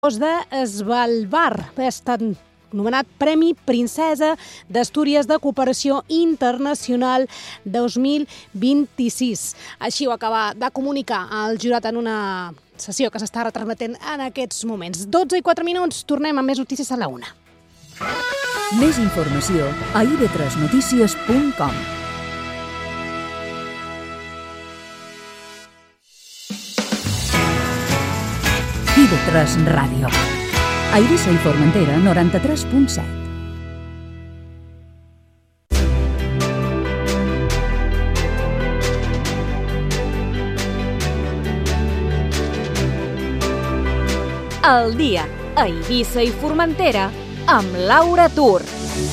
de Svalbard. Ha estat nomenat Premi Princesa d'Astúries de Cooperació Internacional 2026. Així ho acaba de comunicar el jurat en una sessió que s'està retransmetent en aquests moments. 12:04, tornem amb més notícies a la 1. Més informació a ib3notícies.com. IB3 Ràdio. A Eivissa i Formentera, 93.7. El dia a Eivissa i Formentera amb Laura Tur.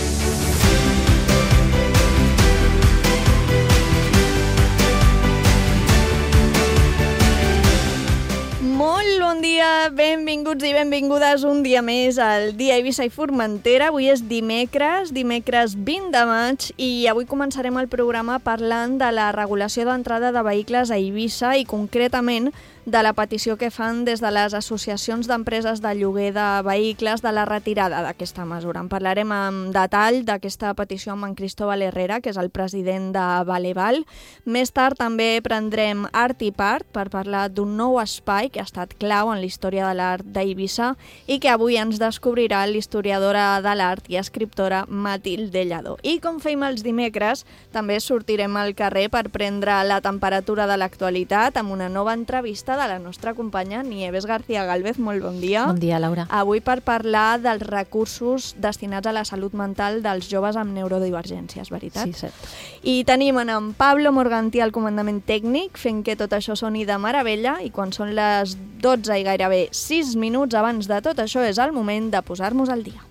Molt bon dia, benvinguts i benvingudes un dia més al dia a Eivissa i Formentera. Avui és dimecres 20 de maig, i avui començarem el programa parlant de la regulació d'entrada de vehicles a Eivissa i concretament de la petició que fan des de les associacions d'empreses de lloguer de vehicles de la retirada d'aquesta mesura. En parlarem amb detall d'aquesta petició amb en Cristóbal Herrera, que és el president de Valeval. Més tard també prendrem Art i Part per parlar d'un nou espai que ha estat clau en la història de l'art d'Eivissa i que avui ens descobrirà l'historiadora de l'art i escriptora Matilde Lladó. I com fem els dimecres, també sortirem al carrer per prendre la temperatura de l'actualitat amb una nova entrevista de la nostra companya Nieves García Gálvez. Molt bon dia. Bon dia, Laura. Avui per parlar dels recursos destinats a la salut mental dels joves amb neurodivergències, veritat? Sí, cert. I tenim en Pablo Morgantí al comandament tècnic, fent que tot això soni de meravella, i quan són les 12 i gairebé 6 minuts abans de tot això és el moment de posar-nos al dia.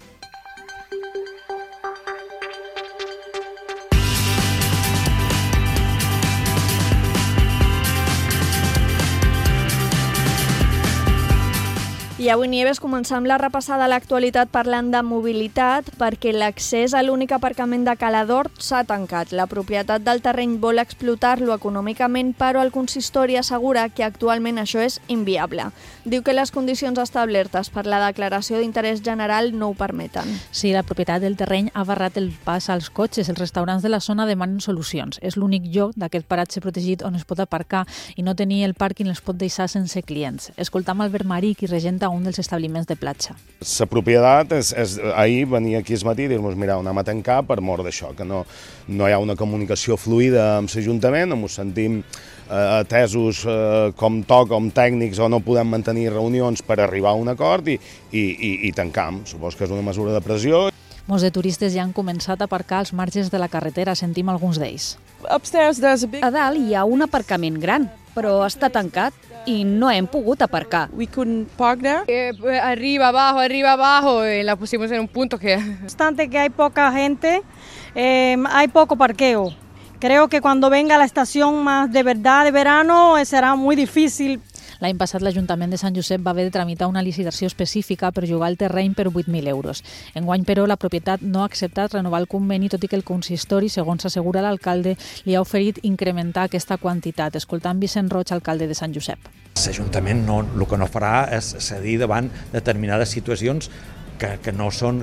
I avui, Nieves, començam la repassada a l'actualitat parlant de mobilitat, perquè l'accés a l'únic aparcament de Cala d'Hort s'ha tancat. La propietat del terreny vol explotar-lo econòmicament, però el consistori assegura que actualment això és inviable. Diu que les condicions establertes per la declaració d'interès general no ho permeten. Sí, la propietat del terreny ha barrat el pas als cotxes. Els restaurants de la zona demanen solucions. És l'únic lloc d'aquest paratge protegit on es pot aparcar i no tenir el pàrquing els pot deixar sense clients. Escoltam Albert Marí, qui regenta un dels establiments de platja. La propietat ahir venia aquí al matí i dir-nos, mira, anem a tancar per mort d'això, que no hi ha una comunicació fluida amb l'Ajuntament, ens sentim atesos com toca, com tècnics, o no podem mantenir reunions per arribar a un acord i tancam. Suposo que és una mesura de pressió. Molts de turistes ja han començat a aparcar als marges de la carretera, sentim alguns d'ells. A dalt hi ha un aparcament gran, però està tancat y no hem pogut aparcar. We couldn't park there. Arriba, abajo, la pusimos en un punto que... No obstante que hay poca gente, hay poco parqueo. Creo que cuando venga la estación más de verdad de verano será muy difícil. L'any passat l'Ajuntament de Sant Josep va haver de tramitar una licitació específica per llogar el terreny per 8.000 euros. Enguany, però, la propietat no ha acceptat renovar el conveni, tot i que el consistori, segons assegura l'alcalde, li ha oferit incrementar aquesta quantitat. Escoltant Vicent Roig, alcalde de Sant Josep. L'Ajuntament el que no farà és cedir davant determinades situacions que no són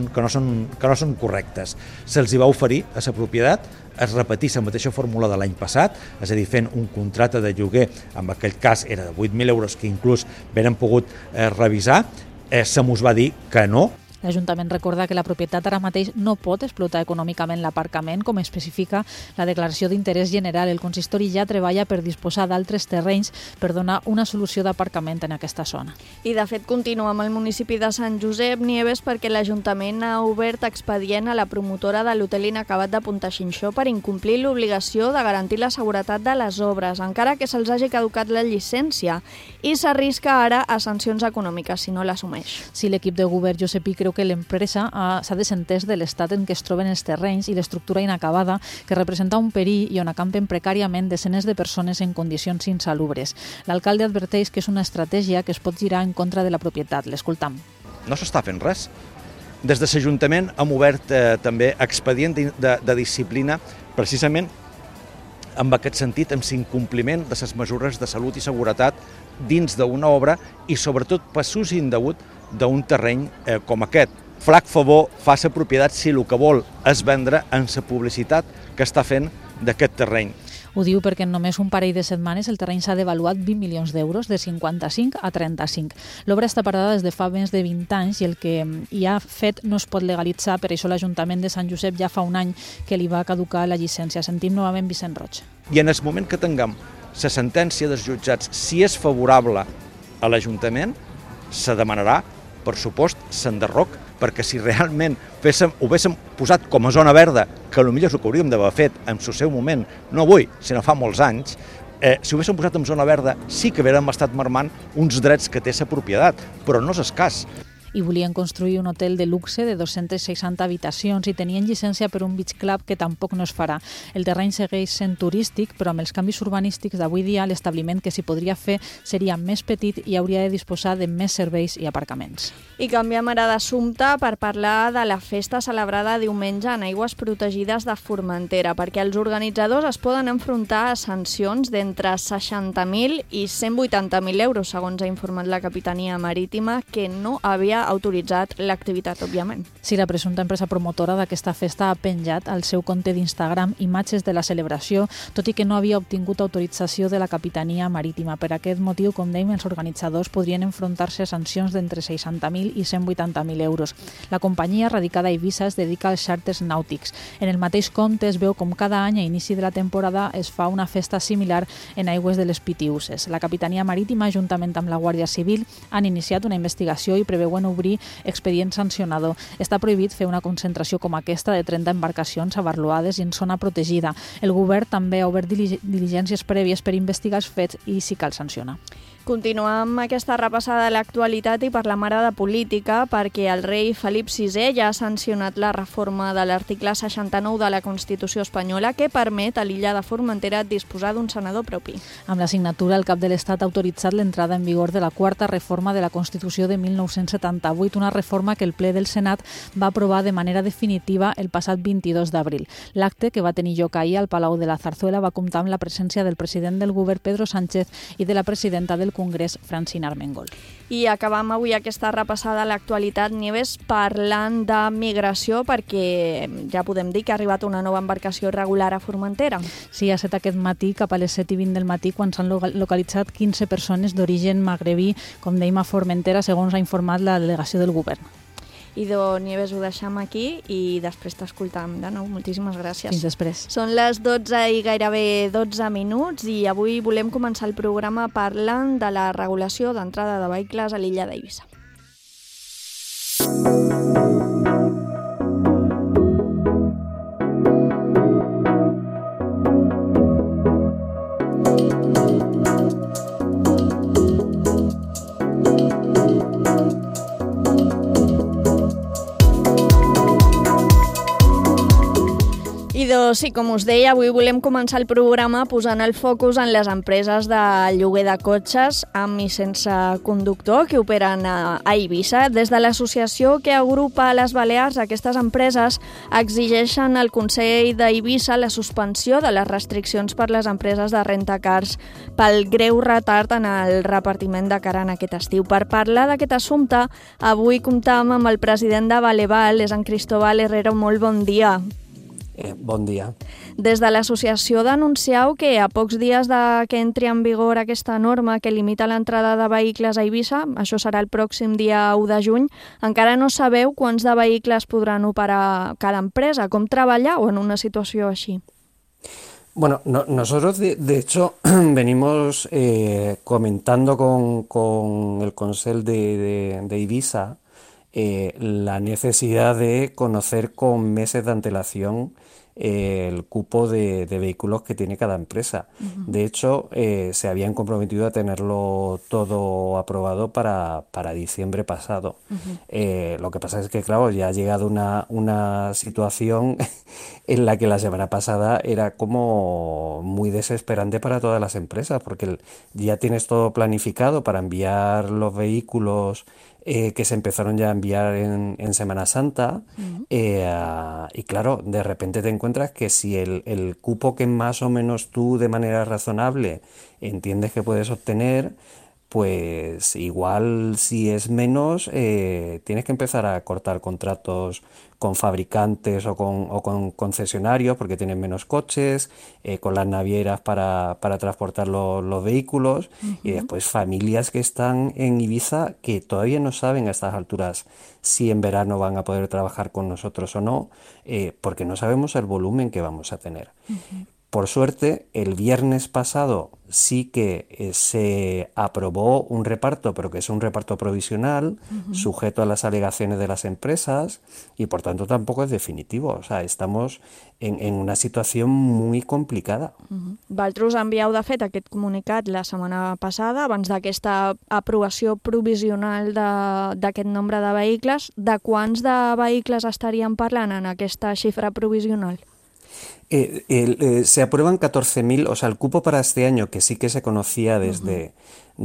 correctes. Se'ls hi va oferir a la propietat, es repetís la mateixa fórmula de l'any passat, és a dir, fent un contracte de lloguer, en aquell cas era de 8.000 euros, que inclús veren pogut revisar, se mos va dir que no. L'Ajuntament recorda que la propietat ara mateix no pot explotar econòmicament l'aparcament, com especifica la declaració d'interès general. El consistori ja treballa per disposar d'altres terrenys per donar una solució d'aparcament en aquesta zona. I de fet continua amb el municipi de Sant Josep, Nieves, perquè l'Ajuntament ha obert expedient a la promotora de l'hotel inacabat de Puntaxinxó per incomplir l'obligació de garantir la seguretat de les obres, encara que se'ls hagi caducat la llicència, i s'arrisca ara a sancions econòmiques si no l'assumeix. Sí, l'equip de govern Josepí creu que l'empresa s'ha desentès de l'estat en què es troben els terrenys i l'estructura inacabada, que representa un perill i on acampen precàriament desenes de persones en condicions insalubres. L'alcalde adverteix que és una estratègia que es pot girar en contra de la propietat. L'escoltam. No s'està fent res. Des de l'Ajuntament hem obert també expedient de disciplina precisament en aquest sentit, amb l'incompliment de les mesures de salut i seguretat dins d'una obra i sobretot per ús indegut d'un terreny com aquest. Flac favor fa la propietat si el que vol és vendre en la publicitat que està fent d'aquest terreny. Ho diu perquè en només un parell de setmanes el terreny s'ha devaluat 20 milions d'euros, de 55 a 35. L'obra està parada des de fa més de 20 anys i el que hi ha fet no es pot legalitzar, per això l'Ajuntament de Sant Josep ja fa un any que li va caducar la llicència. Sentim novament Vicent Roig. I en el moment que tinguem la sentència dels jutjats, si és favorable a l'Ajuntament, se demanarà, per supost, s'enderroc, perquè si realment ho haguéssim posat com a zona verda, que potser és el que hauríem d'haver fet en el seu moment, no avui, sinó fa molts anys, si ho haguéssim posat en zona verda sí que hauríem estat marmant uns drets que té la propietat, però no és el cas. I volien construir un hotel de luxe de 260 habitacions i tenien llicència per un beach club que tampoc no es farà. El terreny segueix sent turístic, però amb els canvis urbanístics d'avui dia l'establiment que s'hi podria fer seria més petit i hauria de disposar de més serveis i aparcaments. I canviem ara d'assumpte per parlar de la festa celebrada diumenge en aigües protegides de Formentera, perquè els organitzadors es poden enfrontar a sancions d'entre 60.000 i 180.000 euros, segons ha informat la Capitania Marítima, que no havia autoritzat l'activitat, òbviament. Sí, la presumpta empresa promotora d'aquesta festa ha penjat al seu compte d'Instagram imatges de la celebració, tot i que no havia obtingut autorització de la Capitania Marítima. Per aquest motiu, com dèiem, els organitzadors podrien enfrontar-se a sancions d'entre 60.000 i 180.000 euros. La companyia, radicada a Eivissa, es dedica als xàrters nàutics. En el mateix compte es veu com cada any a inici de la temporada es fa una festa similar en aigües de les Pitiüses. La Capitania Marítima, juntament amb la Guàrdia Civil, han iniciat una investigació i preveuen obrir expedient sancionador. Està prohibit fer una concentració com aquesta de 30 embarcacions avaluades i en zona protegida. El govern també ha obert diligències prèvies per investigar els fets i si cal sancionar. Continuem amb aquesta repassada de l'actualitat i parlem ara de política, perquè el rei Felip VI ja ha sancionat la reforma de l'article 69 de la Constitució espanyola que permet a l'illa de Formentera disposar d'un senador propi. Amb la signatura, el cap de l'Estat ha autoritzat l'entrada en vigor de la quarta reforma de la Constitució de 1978, una reforma que el ple del Senat va aprovar de manera definitiva el passat 22 d'abril. L'acte, que va tenir lloc ahir al Palau de la Zarzuela, va comptar amb la presència del president del govern, Pedro Sánchez, i de la presidenta del Congrés, Francina Armengol. I acabam avui aquesta repassada a l'actualitat, Nieves, parlant de migració, perquè ja podem dir que ha arribat una nova embarcació irregular a Formentera. Sí, ha set aquest matí, cap a les 7:20 del matí, quan s'han localitzat 15 persones d'origen magrebí, com dèiem, a Formentera, segons ha informat la delegació del govern. Idò, Nieves, ho deixem aquí i després t'escoltam de nou. Moltíssimes gràcies. Fins després. Són les 12 i gairebé 12 minuts i avui volem començar el programa parlant de la regulació d'entrada de vehicles a l'illa d'Eivissa. Sí, com us deia, avui volem començar el programa posant el focus en les empreses de lloguer de cotxes amb i sense conductor que operen a Eivissa. Des de l'associació que agrupa a les Balears, aquestes empreses exigeixen al Consell d'Eivissa la suspensió de les restriccions per les empreses de rentacars pel greu retard en el repartiment de cara en aquest estiu. Per parlar d'aquest assumpte, avui comptam amb el president de Baleval, és en Cristóbal Herrero. Molt bon dia. Bon dia. Des de l'associació denuncieu que a pocs dies de que entri en vigor aquesta norma que limita l'entrada de vehicles a Eivissa, això serà el pròxim dia 1 de juny, encara no sabeu quants de vehicles podran operar cada empresa. Com treballeu en una situació així? Bueno, nosotros de hecho venimos comentando con el Consell de Eivissa la necesidad de conocer con meses de antelación el cupo de vehículos que tiene cada empresa. Uh-huh. De hecho, se habían comprometido a tenerlo todo aprobado para diciembre pasado. Uh-huh. Lo que pasa es que, claro, ya ha llegado una situación en la que la semana pasada era como muy desesperante para todas las empresas, porque ya tienes todo planificado para enviar los vehículos que se empezaron ya a enviar en Semana Santa. Uh-huh. Y claro, de repente te encuentras que si el cupo que más o menos tú de manera razonable entiendes que puedes obtener, pues igual si es menos, tienes que empezar a cortar contratos con fabricantes o con concesionarios porque tienen menos coches, con las navieras para transportar los vehículos, y después familias que están en Ibiza que todavía no saben a estas alturas si en verano van a poder trabajar con nosotros o no, porque no sabemos el volumen que vamos a tener. Por suerte, el viernes pasado sí que se aprobó un reparto, pero que es un reparto provisional, sujeto a las alegaciones de las empresas, y por tanto tampoco es definitivo. O sea, estamos en una situación muy complicada. Vosaltres envieu, de fet, aquest comunicat la setmana passada, abans d'aquesta aprovació provisional d'aquest nombre de vehicles. De quants de vehicles estaríem parlant en aquesta xifra provisional? Se aprueban 14.000, o sea, el cupo para este año, que sí que se conocía desde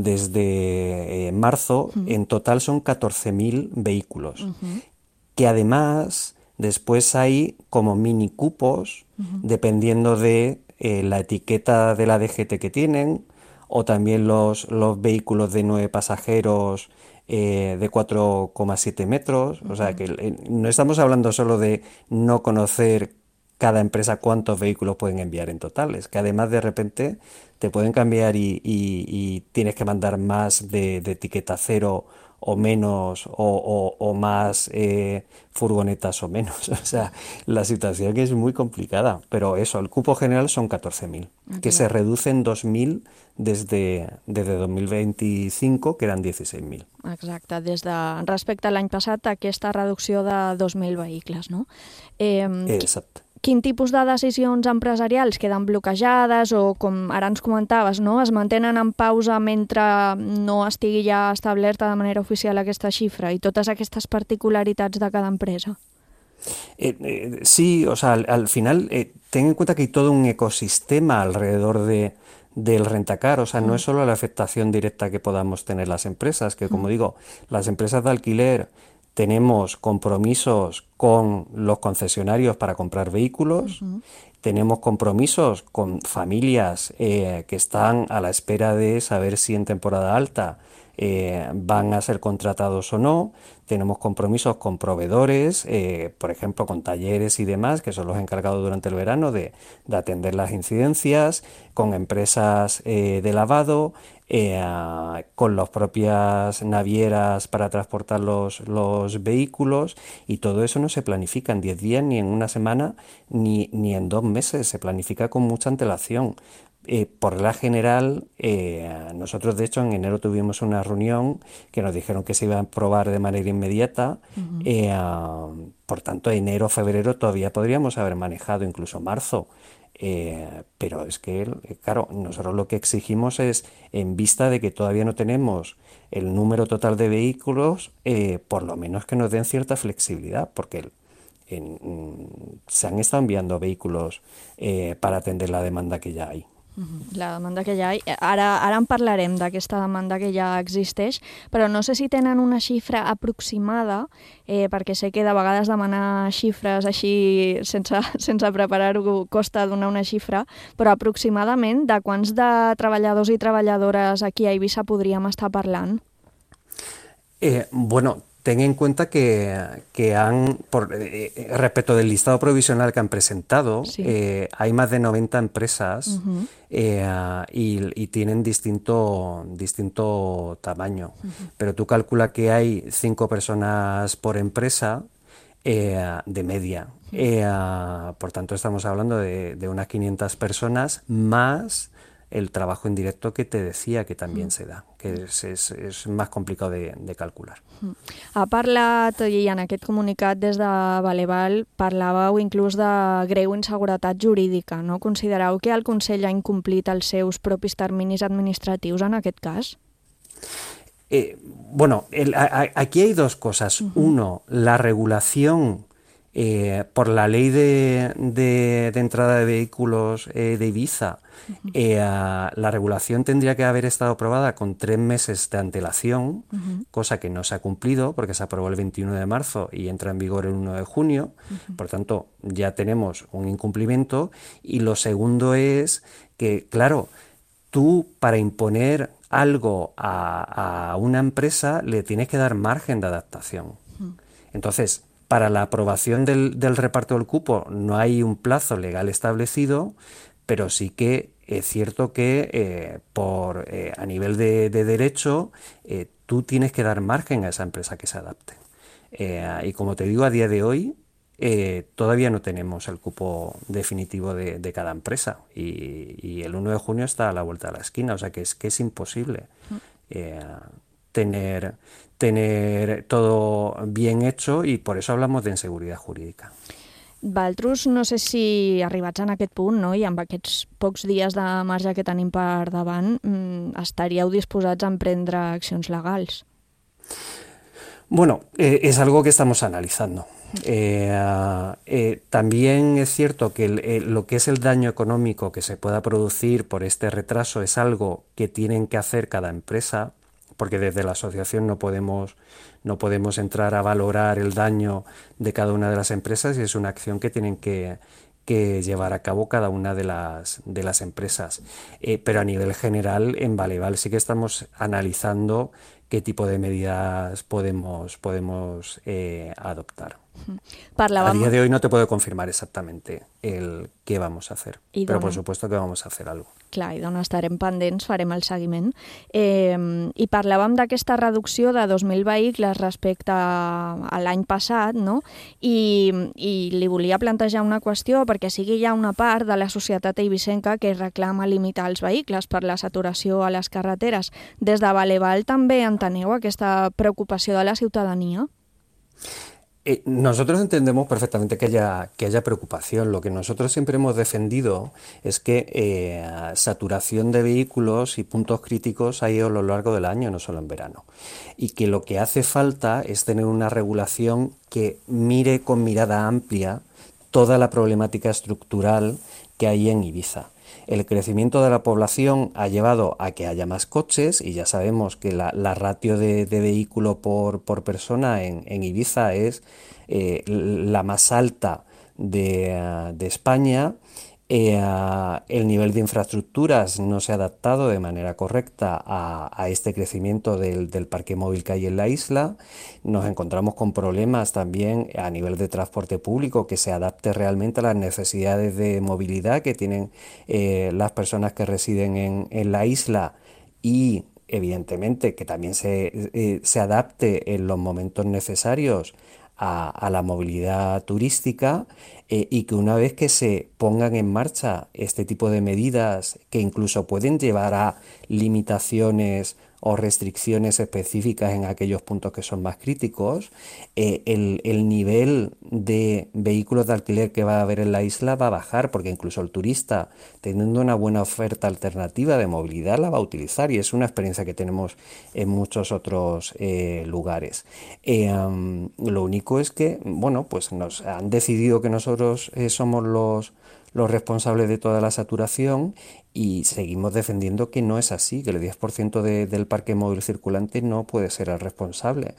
marzo, en total son 14.000 vehículos, que además después hay como mini cupos, dependiendo de la etiqueta de la DGT que tienen, o también los vehículos de 9 pasajeros de 4,7 metros, o sea, que no estamos hablando solo de no conocer cada empresa cuántos vehículos pueden enviar en total, es que además de repente te pueden cambiar y tienes que mandar más de etiqueta cero o menos, o más furgonetas o menos. O sea, la situación es muy complicada, pero eso, el cupo general son 14.000, que se reducen 2.000 desde 2025, que eran 16.000. Exacte, respecte a l'any passat, aquesta reducció de 2.000 vehicles, no? Exacte. Quin tipus de decisions empresarials queden bloquejades o, com ara ens comentaves, no, es mantenen en pausa mentre no estigui ja establerta de manera oficial aquesta xifra y totes aquestes particularitats de cada empresa? Sí, o sea, al final ten en cuenta que hay todo un ecosistema alrededor del rentacar, o sea, no es solo la afectación directa que podamos tener las empresas, que como digo, las empresas de alquiler tenemos compromisos con los concesionarios para comprar vehículos, tenemos compromisos con familias que están a la espera de saber si en temporada alta van a ser contratados o no, tenemos compromisos con proveedores, por ejemplo con talleres y demás, que son los encargados durante el verano de atender las incidencias, con empresas de lavado, con las propias navieras para transportar los vehículos, y todo eso no se planifica en 10 días, ni en una semana, ni en 2 meses, se planifica con mucha antelación. Por regla general, nosotros de hecho en enero tuvimos una reunión que nos dijeron que se iba a aprobar de manera inmediata, por tanto enero, febrero todavía podríamos haber manejado, incluso marzo. Pero es que, claro, nosotros lo que exigimos es, en vista de que todavía no tenemos el número total de vehículos, por lo menos que nos den cierta flexibilidad, porque se han estado enviando vehículos para atender la demanda que ya hay. La demanda que ja hi ha. Ara en parlarem d'aquesta demanda que ja existeix, però no sé si tenen una xifra aproximada, perquè sé que de vegades demanar xifres així sense preparar-ho costa donar una xifra, però aproximadament de quants de treballadors i treballadores aquí a Eivissa podríem estar parlant? Bueno, ten en cuenta que respecto del listado provisional que han presentado, sí, hay más de 90 empresas y tienen distinto tamaño. Pero tú calcula que hay 5 personas por empresa de media. Por tanto, estamos hablando de unas 500 personas más el trabajo indirecto que te decía que también se da, que és més complicat de calcular. Ha parlat, i en aquest comunicat des de Valeval, parlàveu inclús de greu inseguretat jurídica, no? Considereu que el Consell ha incomplit els seus propis terminis administratius en aquest cas? Bueno, aquí hay dos cosas. Uno, la regulación por la ley de entrada de vehículos de Ibiza, la regulación tendría que haber estado aprobada con 3 meses de antelación, cosa que no se ha cumplido porque se aprobó el 21 de marzo y entra en vigor el 1 de junio, por tanto ya tenemos un incumplimiento. Y lo segundo es que, claro, tú para imponer algo a una empresa, le tienes que dar margen de adaptación. Entonces, para la aprobación del reparto del cupo no hay un plazo legal establecido, pero sí que es cierto que a nivel de derecho tú tienes que dar margen a esa empresa que se adapte. Y como te digo, a día de hoy todavía no tenemos el cupo definitivo de cada empresa y el 1 de junio está a la vuelta de la esquina, o sea que es imposible tener todo bien hecho, i per això hablamos d'inseguretat jurídica. Valtros, no sé si arribats en aquest punt, no? I amb aquests pocs dies de marge que tenim per davant, estaríeu disposats a emprendre accions legals? Bueno, es algo que estamos analizando. También es cierto que lo que es el daño económico que se pueda producir por este retraso es algo que tienen que hacer cada empresa, porque desde la asociación no podemos entrar a valorar el daño de cada una de las empresas y es una acción que tienen que llevar a cabo cada una de las empresas. Pero a nivel general, en Valeval sí que estamos analizando qué tipo de medidas podemos adoptar. A día de hoy no te puedo confirmar exactamente el qué vamos a hacer, però por supuesto que vamos a hacer algo. Clar, i d'on estarem pendents, farem el seguiment. I parlàvem d'aquesta reducció de 2.000 vehicles respecte a l'any passat, no? I li volia plantejar una qüestió, perquè sí que hi ha una part de la societat eivissenca que reclama limitar els vehicles per la saturació a les carreteres. Des de Valeval també enteneu aquesta preocupació de la ciutadania? Nosotros entendemos perfectamente que haya preocupación. Lo que nosotros siempre hemos defendido es que saturación de vehículos y puntos críticos hay a lo largo del año, no solo en verano. Y que lo que hace falta es tener una regulación que mire con mirada amplia toda la problemática estructural que hay en Ibiza. El crecimiento de la población ha llevado a que haya más coches y ya sabemos que la ratio de vehículo por persona en Ibiza es la más alta de España. El nivel de infraestructuras no se ha adaptado de manera correcta a este crecimiento del parque móvil que hay en la isla. Nos encontramos con problemas también a nivel de transporte público que se adapte realmente a las necesidades de movilidad que tienen las personas que residen en la isla y evidentemente que también se adapte en los momentos necesarios a la movilidad turística y que una vez que se pongan en marcha este tipo de medidas que incluso pueden llevar a limitaciones o restricciones específicas en aquellos puntos que son más críticos, el nivel de vehículos de alquiler que va a haber en la isla va a bajar, porque incluso el turista, teniendo una buena oferta alternativa de movilidad, la va a utilizar, y es una experiencia que tenemos en muchos otros lugares. Lo único es que, bueno, pues nos han decidido que nosotros somos los responsables de toda la saturación y seguimos defendiendo que no es así, que el 10% del parque móvil circulante no puede ser el responsable.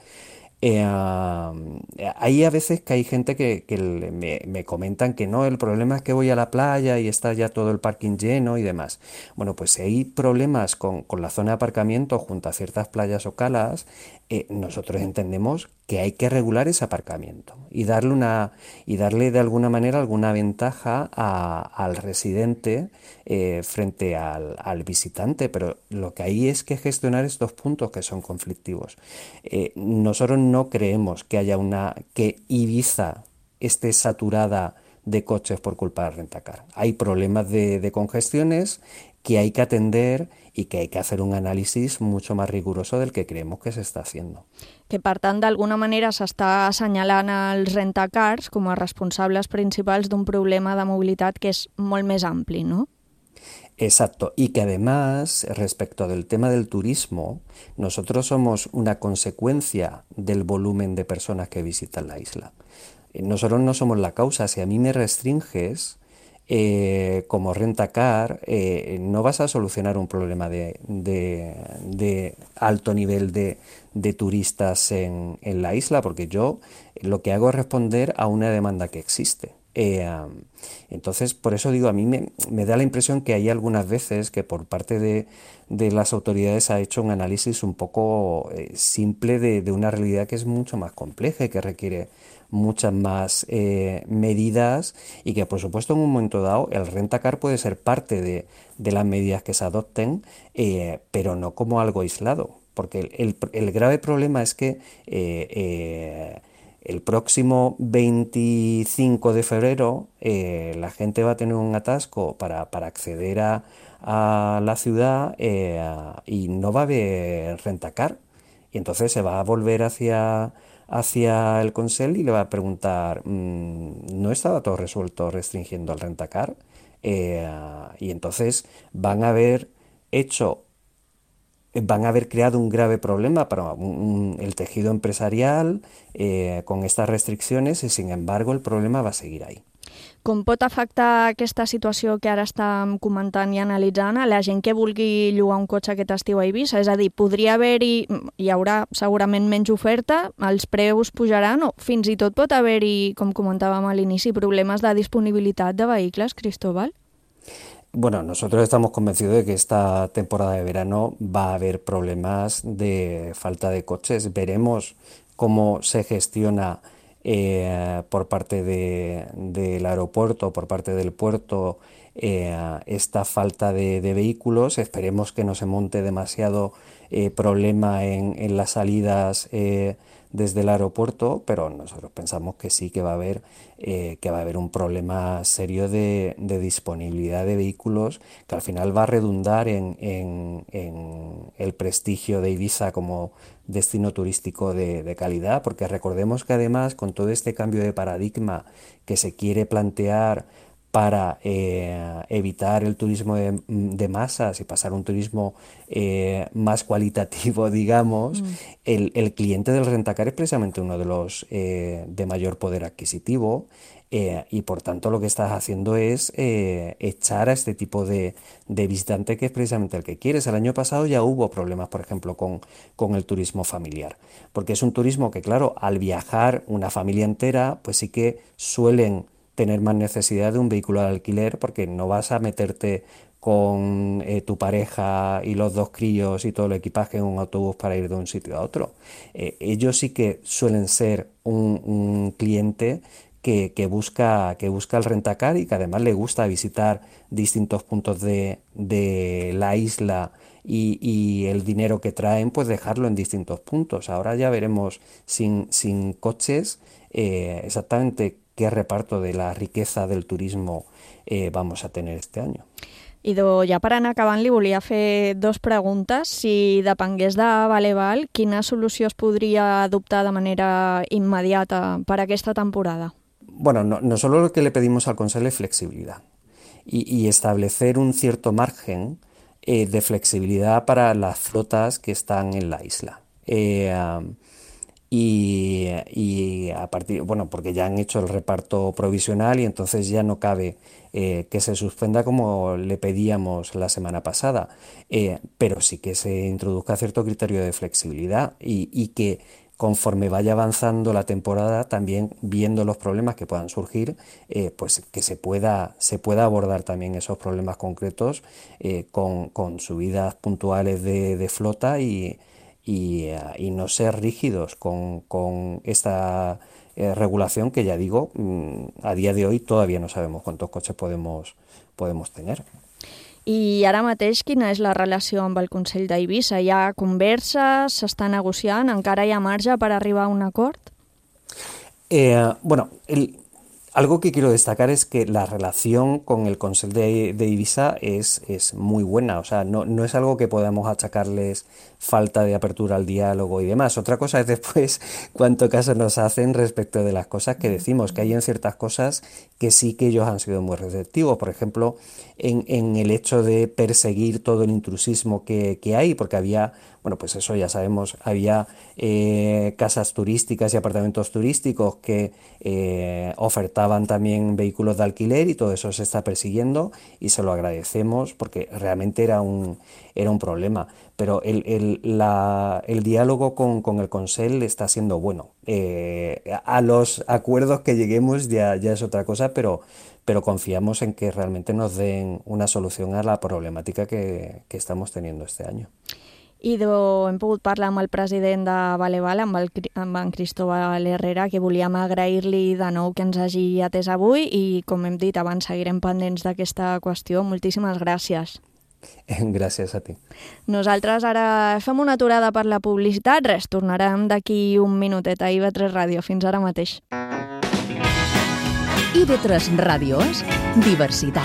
Hay a veces que hay gente que me comentan que no, el problema es que voy a la playa y está ya todo el parking lleno y demás. Bueno, pues si hay problemas con la zona de aparcamiento junto a ciertas playas o calas, nosotros entendemos que hay que regular ese aparcamiento y darle de alguna manera alguna ventaja al residente frente al visitante, pero lo que hay es que gestionar estos puntos que son conflictivos. Nosotros no creemos que Ibiza esté saturada de coches por culpa de Rentacar. Hay problemas de congestiones que hay que atender i que hay que hacer un análisis mucho más riguroso del que creemos que se está haciendo. Que, per tant, d'alguna manera s'està assenyalant els rentacars com a responsables principals d'un problema de mobilitat que és molt més ampli, ¿no? Exacto, y que además, respecto del tema del turismo, nosotros somos una consecuencia del volumen de personas que visitan la isla. Nosotros no somos la causa. Si a mí me restringes como Rentacar, no vas a solucionar un problema de alto nivel de turistas en la isla, porque yo lo que hago es responder a una demanda que existe. Entonces, por eso digo, a mí me da la impresión que hay algunas veces que por parte de las autoridades ha hecho un análisis un poco simple de una realidad que es mucho más compleja y que requiere muchas más medidas, y que por supuesto en un momento dado el rentacar puede ser parte de las medidas que se adopten, pero no como algo aislado, porque el grave problema es que el próximo 25 de febrero la gente va a tener un atasco para acceder a la ciudad, y no va a haber rentacar, y entonces se va a volver hacia el Consell y le va a preguntar, ¿no estaba todo resuelto restringiendo el rentacar? Y entonces van a haber creado un grave problema para el tejido empresarial con estas restricciones, y sin embargo el problema va a seguir ahí. Com pot afectar aquesta situació que ara estàvem comentant i analitzant a la gent que vulgui llogar un cotxe aquest estiu a Eivissa? És a dir, podria hi haurà segurament menys oferta, els preus pujaran, o fins i tot pot haver-hi, com comentàvem a l'inici, problemes de disponibilitat de vehicles, Cristóbal? Bueno, nosotros estamos convencidos de que esta temporada de verano va a haber problemas de falta de coches. Veremos cómo se gestiona por parte del aeropuerto, por parte del puerto, esta falta de vehículos. Esperemos que no se monte demasiado problema en las salidas desde el aeropuerto, pero nosotros pensamos que sí que va a haber un problema serio de disponibilidad de vehículos, que al final va a redundar en el prestigio de Ibiza como destino turístico de calidad, porque recordemos que además con todo este cambio de paradigma que se quiere plantear para evitar el turismo de masas y pasar a un turismo más cualitativo, digamos, el cliente del rentacar es precisamente uno de los de mayor poder adquisitivo, y por tanto lo que estás haciendo es echar a este tipo de visitante, que es precisamente el que quieres. El año pasado ya hubo problemas, por ejemplo, con el turismo familiar, porque es un turismo que, claro, al viajar una familia entera, pues sí que suelen tener más necesidad de un vehículo de alquiler, porque no vas a meterte con tu pareja y los 2 críos y todo el equipaje en un autobús para ir de un sitio a otro. Ellos sí que suelen ser un cliente que busca el rentacar, y que además le gusta visitar distintos puntos de la isla, y el dinero que traen pues dejarlo en distintos puntos. Ahora ya veremos sin coches exactamente qué reparto de la riqueza del turismo vamos a tener este año. Idò, ja per anar acabant, li volia fer 2 preguntes. Si depengués de Valeval, quina solució es podria adoptar de manera immediata per aquesta temporada? Bueno, nosotros lo que le pedimos al Consell es flexibilidad y establecer un cierto margen de flexibilidad para las flotas que están en la isla. Y a partir, bueno, porque ya han hecho el reparto provisional y entonces ya no cabe que se suspenda como le pedíamos la semana pasada, pero sí que se introduzca cierto criterio de flexibilidad, y que conforme vaya avanzando la temporada, también viendo los problemas que puedan surgir, pues que se pueda abordar también esos problemas concretos con subidas puntuales de flota, y no ser rígidos con esta regulación, que ya digo, a día de hoy todavía no sabemos cuántos coches podemos tener. I ara mateix quina és la relació amb el Consell d'Eivissa? Hi ha converses, s'està negociant, encara hi ha marge per arribar a un acord? Bueno, algo que quiero destacar es que la relación con el Consell de Ibiza es muy buena. O sea, no es algo que podamos achacarles falta de apertura al diálogo y demás. Otra cosa es después cuánto caso nos hacen respecto de las cosas que decimos, que hay en ciertas cosas que sí que ellos han sido muy receptivos. Por ejemplo, en el hecho de perseguir todo el intrusismo que hay, porque había bueno, pues eso ya sabemos, había casas turísticas y apartamentos turísticos que ofertaban también vehículos de alquiler y todo eso se está persiguiendo y se lo agradecemos porque realmente era un problema. Pero el diálogo con el Consell está siendo bueno. A los acuerdos que lleguemos ya es otra cosa, pero confiamos en que realmente nos den una solución a la problemàtica que estamos teniendo este año. I hem pogut parlar amb el president de Vale, amb en Cristóbal Herrera, que volíem agrair-li de nou que ens hagi atès avui i, com hem dit abans, seguirem pendents d'aquesta qüestió. Moltíssimes gràcies. Gràcies a ti. Nosaltres ara fem una aturada per la publicitat. Res, tornarem d'aquí un minutet a IB3 Ràdio. Fins ara mateix. IB3 Ràdio és diversitat.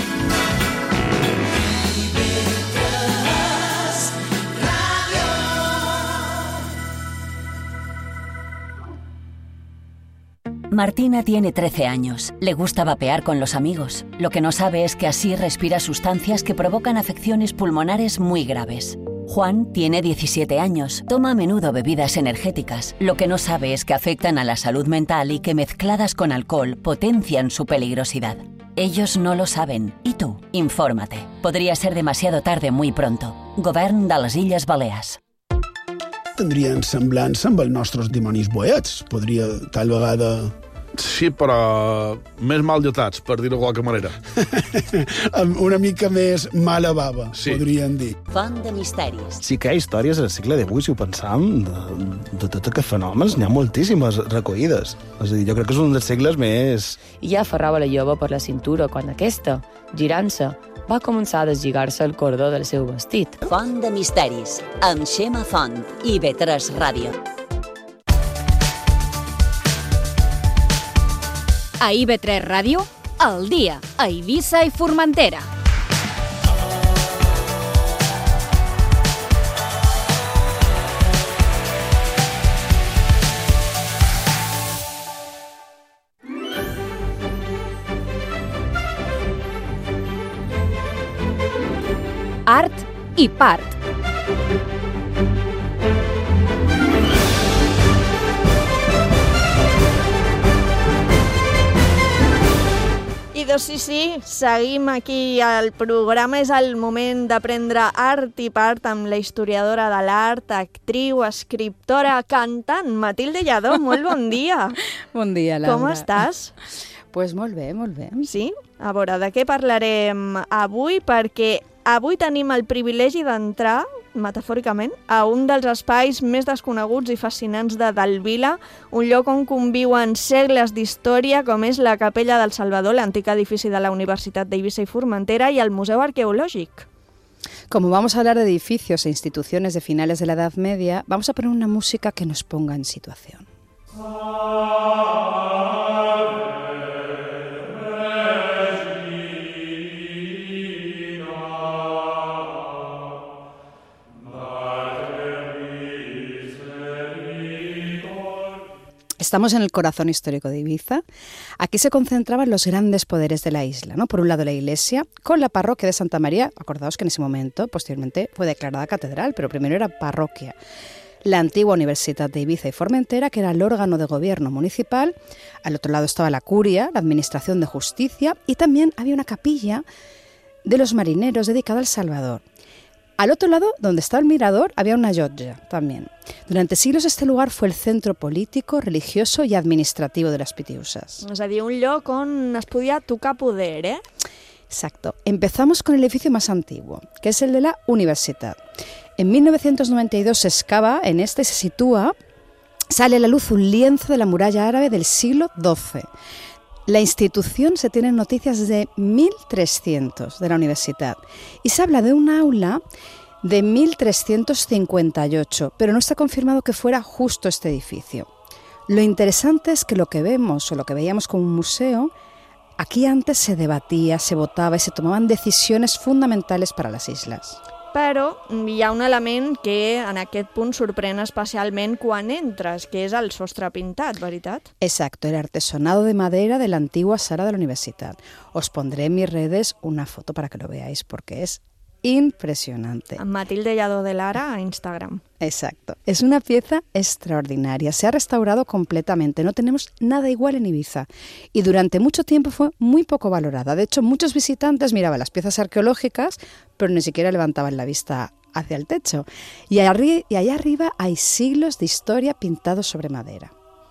Martina tiene 13 años. Le gusta vapear con los amigos. Lo que no sabe es que así respira sustancias que provocan afecciones pulmonares muy graves. Juan tiene 17 años. Toma a menudo bebidas energéticas. Lo que no sabe es que afectan a la salud mental y que mezcladas con alcohol potencian su peligrosidad. Ellos no lo saben. ¿Y tú? Infórmate. Podría ser demasiado tarde muy pronto. Govern de les Illes Balears. Tindrien semblança amb els nostres dimonis boets. Podria, tal vegada... Sí, però més mal dotats, per dir-ho de qualque manera. Amb una mica més mala bava, sí. Podríem dir. Font de misteris. Sí que hi ha històries al segle XVIII, si ho pensam, de tots aquests fenòmens, n'hi ha moltíssimes recollides. És a dir, jo crec que és un dels segles més... I ja aferrava la jove per la cintura quan aquesta, girant-se, va començar a deslligar-se el cordó del seu vestit. Font de misteris, amb Xema Font, IB3 Ràdio. A IB3 Ràdio, al dia, a Eivissa i Formentera. Art i part. I doncs sí, seguim aquí al programa. És el moment d'aprendre art i part amb la historiadora de l'art, actriu, escriptora, cantant, Matilde Lladó. Molt bon dia. Bon dia, Laura. Com estàs? Pues molt bé, molt bé. Sí? A veure, de què parlarem avui? Perquè avui tenim el privilegi d'entrar, metafòricament, a un dels espais més desconeguts i fascinants de Delvila, un lloc on conviuen segles d'història, com és la Capella del Salvador, l'antic edifici de la Universitat d'Eivissa i Formentera, i el Museu Arqueològic. Como vamos a hablar de edificios e instituciones de finales de la Edad Media, vamos a poner una música que nos ponga en situación. Estamos en el corazón histórico de Ibiza. Aquí se concentraban los grandes poderes de la isla, ¿no? Por un lado la iglesia, con la parroquia de Santa María. Acordaos que en ese momento, posteriormente, fue declarada catedral, pero primero era parroquia. La antigua Universidad de Ibiza y Formentera, que era el órgano de gobierno municipal. Al otro lado estaba la curia, la administración de justicia, y también había una capilla de los marineros dedicada al Salvador. Al otro lado, donde estaba el mirador, había una llotja también. Durante siglos este lugar fue el centro político, religioso y administrativo de las Pitiusas. És a dir, un lloc on es podia tocar poder, ¿eh? Exacto. Empezamos con el edificio más antiguo, que es el de la Universidad. En 1992 se excava en este y se sitúa, sale a la luz un lienzo de la muralla árabe del siglo XII. La institución se tienen noticias desde 1300 de la universidad y se habla de un aula de 1358, pero no está confirmado que fuera justo este edificio. Lo interesante es que lo que vemos o lo que veíamos como un museo, aquí antes se debatía, se votaba y se tomaban decisiones fundamentales para las islas. Però hi ha un element que en aquest punt sorprèn especialment quan entres, que és el sostre pintat, veritat? Exacto, el artesonado de madera de la antigua sala de la universidad. Os pondré en mis redes una foto para que lo veáis, porque es impresionante. Matilde Lladó de Lara a Instagram. Exacto. Es una pieza extraordinaria. Se ha restaurado completamente. No tenemos nada igual en Ibiza. Y durante mucho tiempo fue muy poco valorada. De hecho, muchos visitantes miraban las piezas arqueológicas, pero ni siquiera levantaban la vista hacia el techo. Y allá arriba hay siglos de historia pintados sobre madera.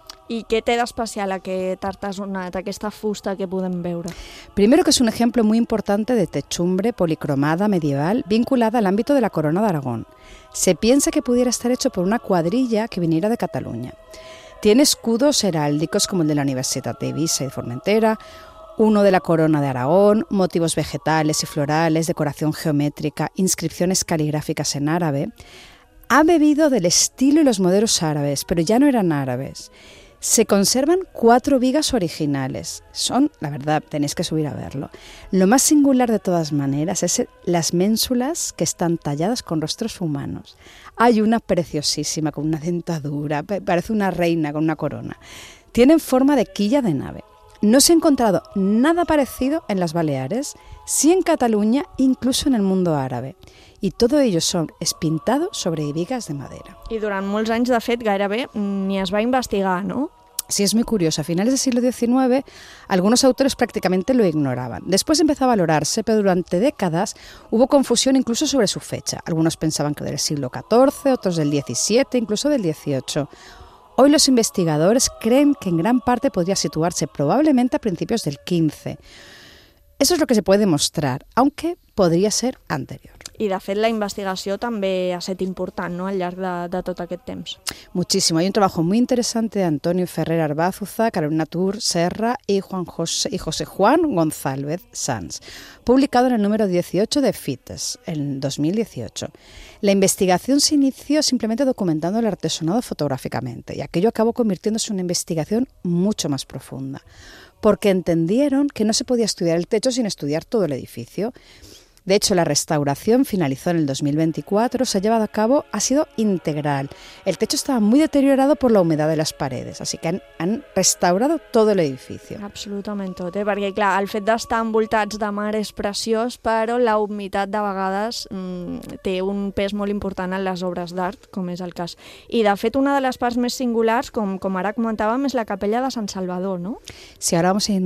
I què té d'especial aquest artesonat, aquesta fusta que podem veure? Primero que es un ejemplo muy importante de techumbre policromada medieval vinculada al ámbito de la corona de Aragón. Se piensa que pudiera estar hecho por una cuadrilla que viniera de Cataluña. Tiene escudos heráldicos como el de la Universitat de Ibiza y de Formentera, uno de la corona de Aragón, motivos vegetales y florales, decoración geométrica, inscripciones caligráficas en árabe. Ha bebido del estilo y los modelos árabes, pero ya no eran árabes. Se conservan 4 vigas originales. Son, la verdad, tenéis que subir a verlo. Lo más singular de todas maneras es las ménsulas que están talladas con rostros humanos. Hay una preciosísima con una dentadura, parece una reina con una corona. Tienen forma de quilla de nave. No se ha encontrado nada parecido en las Baleares, sí en Cataluña, incluso en el mundo árabe. I todo ello es pintado sobre vigas de madera. I durant molts anys, de fet, gairebé ni es va investigar, ¿no? Sí, es muy curioso. A finales del siglo XIX, algunos autores prácticamente lo ignoraban. Después empezó a valorarse, pero durante décadas hubo confusión incluso sobre su fecha. Algunos pensaban que del siglo XIV, otros del XVII, incluso del XVIII. Hoy los investigadores creen que en gran parte podría situarse probablemente a principios del XV. Eso es lo que se puede demostrar, aunque podría ser anterior. I, de fet, la investigació també ha estat important, no?, al llarg de tot aquest temps. Muchísimo. Hay un trabajo muy interesante de Antonio Ferrer Arbázuza, Carolina Tur Serra y José Juan González Sanz, publicado en el número 18 de FITES, en 2018. La investigación se inició simplemente documentando el artesonado fotográficamente, y aquello acabó convirtiéndose en una investigación mucho más profunda, porque entendieron que no se podía estudiar el techo sin estudiar todo el edificio. De hecho, la restauración finalizó en el 2024, se ha llevado a cabo, ha sido integral. El techo estaba muy deteriorado por la humedad de las paredes, así que han restaurado todo el edificio. Absolutament tot, perquè clar, el fet d'estar envoltats de mar és preciós, però la humitat de vegades té un pes molt important en les obres d'art, com és el cas. I de fet, una de les parts més singulars, com ara comentàvem, és la capella de Sant Salvador, ¿no? Sí, ahora vamos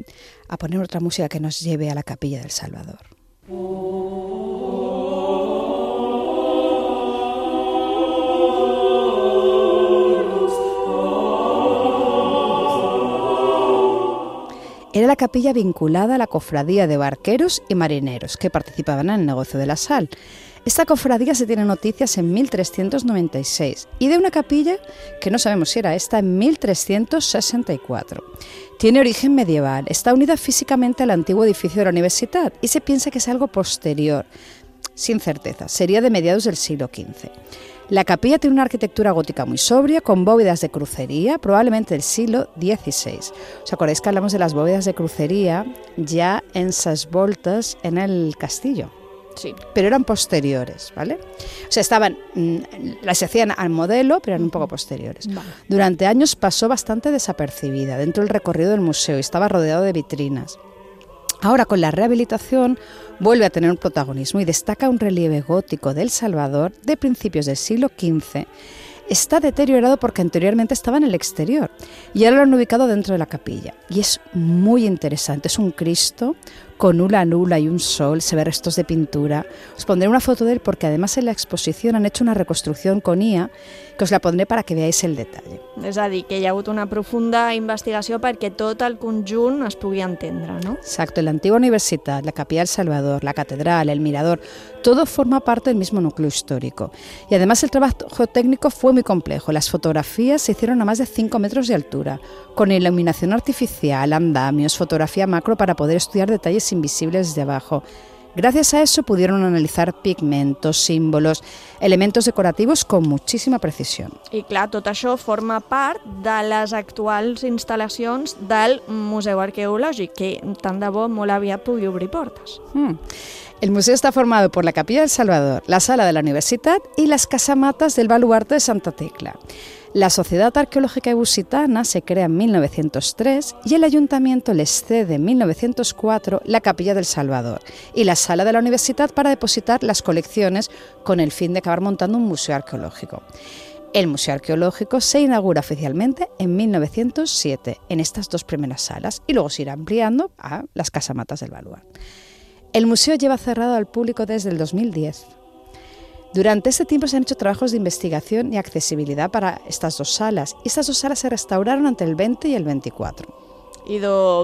a poner otra música que nos lleve a la capilla del Salvador. Era la capilla vinculada a la cofradía de barqueros y marineros que participaban en el negocio de la sal. Esta cofradía se tiene noticias en 1396 y de una capilla que no sabemos si era esta en 1364. Tiene origen medieval, está unida físicamente al antiguo edificio de la universidad y se piensa que es algo posterior, sin certeza, sería de mediados del siglo XV. La capilla tiene una arquitectura gótica muy sobria, con bóvedas de crucería, probablemente del siglo XVI. ¿Os acordáis que hablamos de las bóvedas de crucería ya en Ses Voltes en el castillo? Sí. Pero eran posteriores, ¿vale? O sea, las hacían al modelo, pero eran un poco posteriores. Vale. Durante años pasó bastante desapercibida dentro del recorrido del museo y estaba rodeado de vitrinas. Ahora, con la rehabilitación, vuelve a tener un protagonismo y destaca un relieve gótico del Salvador de principios del siglo XV. Está deteriorado porque anteriormente estaba en el exterior y ahora lo han ubicado dentro de la capilla. Y es muy interesante, es un Cristo con una nula y un sol, se ve restos de pintura. Os pondré una foto de él porque además en la exposición han hecho una reconstrucción con IA que os la pondré para que veáis el detalle. És a dir, que hi ha hagut una profunda investigació perquè tot el conjunt es pugui entendre, ¿no? Exacto, la antigua universidad, la capilla del Salvador, la catedral, el mirador, todo forma parte del mismo núcleo histórico. Y además el trabajo técnico fue muy complejo. Las fotografías se hicieron a más de 5 metros de altura, con iluminación artificial, andamios, fotografía macro para poder estudiar detalles invisibles desde abajo. Gracias a eso pudieron analizar pigmentos, símbolos, elementos decorativos con muchísima precisión. I clar, tot això forma part de les actuals instal·lacions del Museu Arqueològic, que tant de bo molt aviat pugui obrir portes. El museo está formado por la Capilla del Salvador, la Sala de la Universidad y las casamatas del Baluarte de Santa Tecla. La Sociedad Arqueológica Ebusitana se crea en 1903 y el ayuntamiento les cede en 1904 la Capilla del Salvador y la sala de la universidad para depositar las colecciones con el fin de acabar montando un museo arqueológico. El Museo Arqueológico se inaugura oficialmente en 1907 en estas dos primeras salas y luego se irá ampliando a las casamatas del Baluard. El museo lleva cerrado al público desde el 2010. Durante este tiempo se han hecho trabajos de investigación y accesibilidad para estas dos salas, i estas dos salas se restauraron entre el 20 i el 24. I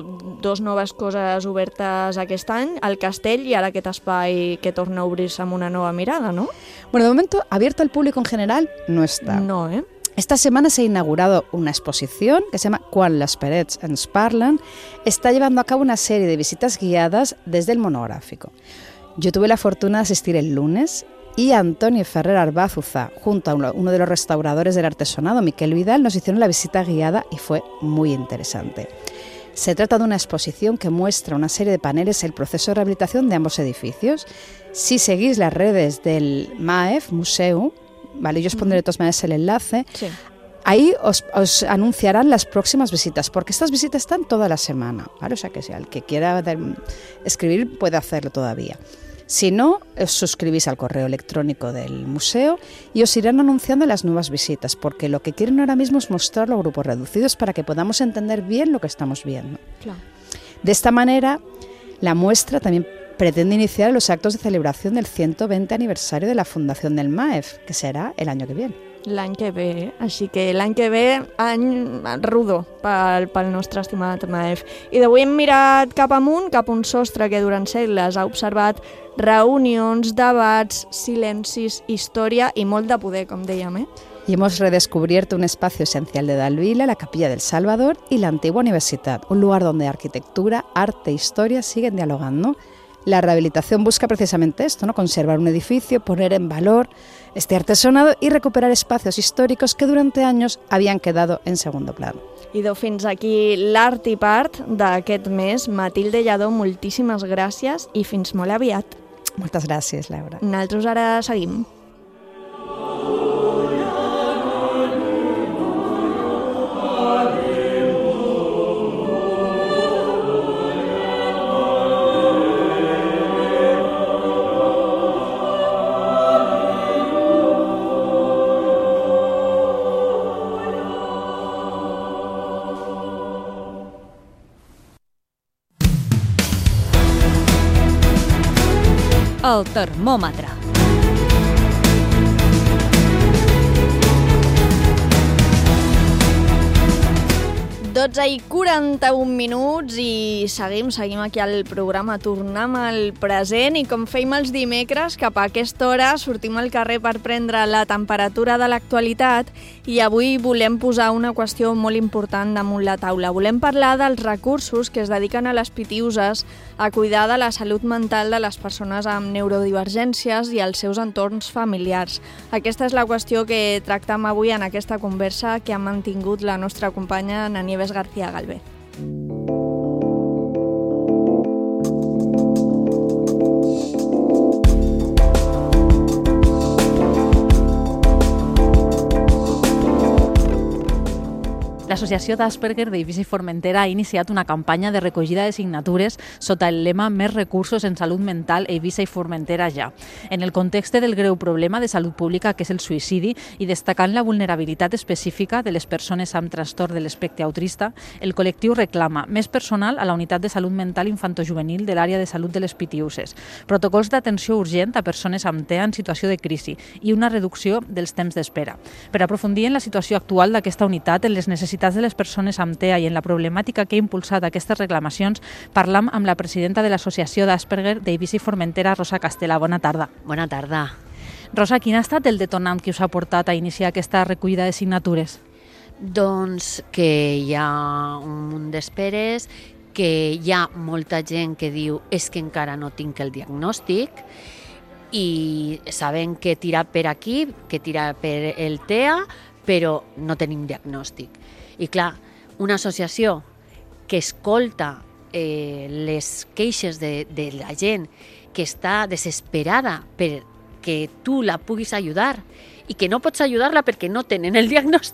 dos noves coses obertes aquest any, el castell i ara aquest espai que torna a obrir-se amb una nova mirada, ¿no? Bueno, de momento, abierto al público en general no está. No, ¿eh? Esta semana se ha inaugurado una exposición que se llama Quan les parets ens parlen. Está llevando a cabo una serie de visitas guiadas desde el monográfico. Yo tuve la fortuna de asistir el lunes y Antonio Ferrer Arbazuza, junto a uno de los restauradores del artesonado, Miquel Vidal, nos hicieron la visita guiada y fue muy interesante. Se trata de una exposición que muestra una serie de paneles el proceso de rehabilitación de ambos edificios. Si seguís las redes del MAEF, Museu, ¿vale? Yo os pondré de todas maneras el enlace. Sí. Ahí os anunciarán las próximas visitas, porque estas visitas están toda la semana, ¿vale? O sea que si el que quiera escribir puede hacerlo todavía. Si no, os suscribís al correo electrónico del museo y os irán anunciando las nuevas visitas, porque lo que quieren ahora mismo es mostrarlo a grupos reducidos para que podamos entender bien lo que estamos viendo. Claro. De esta manera, la muestra también pretende iniciar los actos de celebración del 120 aniversario de la fundación del MAEF, que será el año que viene. L'any que ve, així que l'any que ve, any rodó pel nostre estimat MAEF. I d'avui hem mirat cap amunt, cap a un sostre que durant segles ha observat reunions, debats, silencis, història i molt de poder, com dèiem, Y hemos redescubierto un espacio esencial de Dalvila, la Capilla del Salvador y la antigua universidad, un lugar donde arquitectura, arte e historia siguen dialogando. La rehabilitación busca precisamente esto, ¿no? Conservar un edificio, poner en valor este artesonado y recuperar espacios históricos que durante años habían quedado en segundo plano. I fins aquí l'Art i Part d'aquest mes. Matilde Lladó, moltíssimes gràcies i fins molt aviat. Moltes gràcies, Laura. Nosaltres ara seguim. El termòmetre. 12:41 i seguim aquí al programa, tornem al present i com fèiem els dimecres, cap a aquesta hora sortim al carrer per prendre la temperatura de l'actualitat i avui volem posar una qüestió molt important damunt la taula. Volem parlar dels recursos que es dediquen a les Pitiüses a cuidar de la salut mental de les persones amb neurodivergències i els seus entorns familiars. Aquesta és la qüestió que tractem avui en aquesta conversa que ha mantingut la nostra companya Nieves García Galvez. L'Associació d'Asperger d'Eivissa i Formentera ha iniciat una campanya de recollida de signatures sota el lema Més recursos en salut mental Eivissa i Formentera ja, en el context del greu problema de salut pública que és el suïcidi i destacant la vulnerabilitat específica de les persones amb trastorn de l'espectre autista, el col·lectiu reclama més personal a la unitat de salut mental infantojuvenil de l'àrea de salut de les Pitiüses, protocols d'atenció urgent a persones amb TEA en situació de crisi i una reducció dels temps d'espera. Per aprofundir en la situació actual d'aquesta unitat, en les necessitats de les persones amb TEA i en la problemàtica que ha impulsat aquestes reclamacions, parlam amb la presidenta de l'Associació d'Asperger d'Eivissa i Formentera, Rosa Castela. Bona tarda. Bona tarda. Rosa, quin ha estat el detonant que us ha portat a iniciar aquesta recollida de signatures? Doncs que hi ha un munt d'esperes, que hi ha molta gent que diu és que encara no tinc el diagnòstic i sabem que tira per aquí, que tira per el TEA, però no tenim diagnòstic. I clar, una associació que escolta les queixes de la gent que està desesperada perquè tu la puguis ajudar i que no pots ajudar-la perquè no tenen el diagnòstic,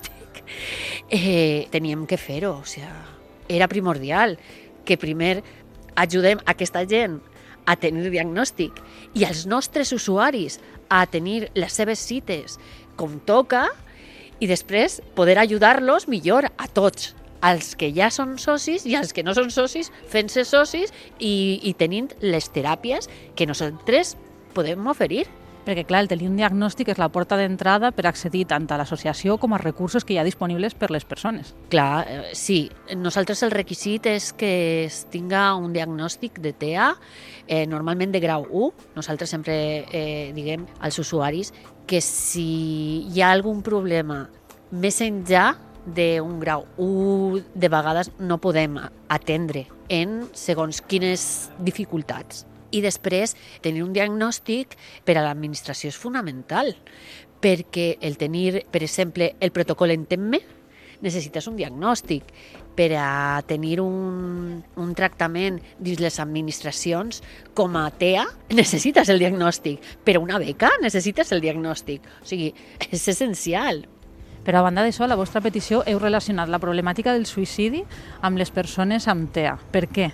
teníem que fer-ho. O sigui, era primordial que primer ajudem aquesta gent a tenir diagnòstic i als nostres usuaris a tenir les seves cites com toca i després poder ajudar-los millor a tots, als que ja són socis i als que no són socis, fent-se socis i tenint les teràpies que nosaltres podem oferir. Perquè, clar, el tenir un diagnòstic és la porta d'entrada per accedir tant a l'associació com als recursos que hi ha disponibles per les persones. Clar, sí. Nosaltres el requisit és que es tinga un diagnòstic de TEA, normalment de grau 1. Nosaltres sempre diguem als usuaris que si hi ha algun problema més enllà d'un grau 1, de vegades no podem atendre en segons quines dificultats. I després, tenir un diagnòstic per a l'administració és fonamental, perquè el tenir, per exemple, el protocol Entén-me, necessites un diagnòstic. Per a tenir un tractament dins les administracions com a TEA, necessites el diagnòstic. Per a una beca, necessites el diagnòstic. O sigui, és essencial. Però a banda d'això, a la vostra petició heu relacionat la problemàtica del suïcidi amb les persones amb TEA. Per què?